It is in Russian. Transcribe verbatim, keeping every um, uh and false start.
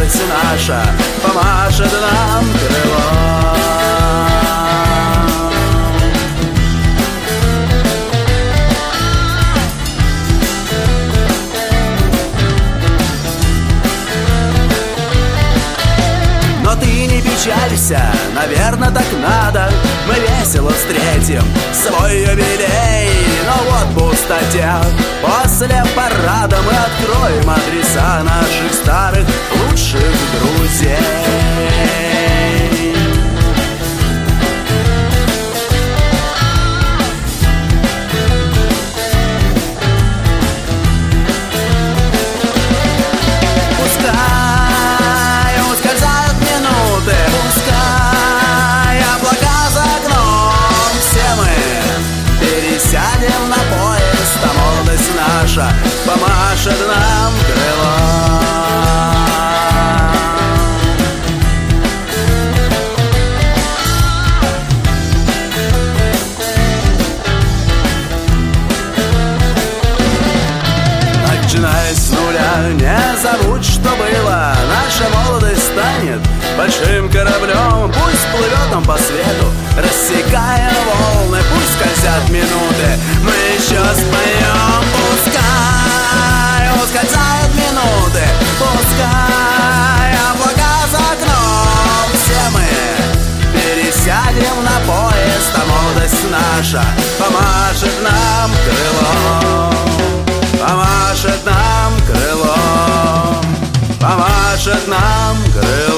молодость наша помашет нам крылом. Но ты не печалься, наверное, так надо. Мы весело встретим свой юбилей. Но вот в пустоте после парада мы откроем адреса наших старых лучших друзей. Сядем на поезд, а молодость наша помашет нам крылом. Начиная с нуля, не забудь, что было. Наша молодость станет большим кораблем. Пусть плывет он по свету, рассекая волны. Пусть скользят минуты, мы еще споем. Пускай ускользают минуты, пускай облака за окном. Все мы пересядем на поезд, а молодость наша помашет нам крылом. Помашет нам крылом, помашет нам крылом.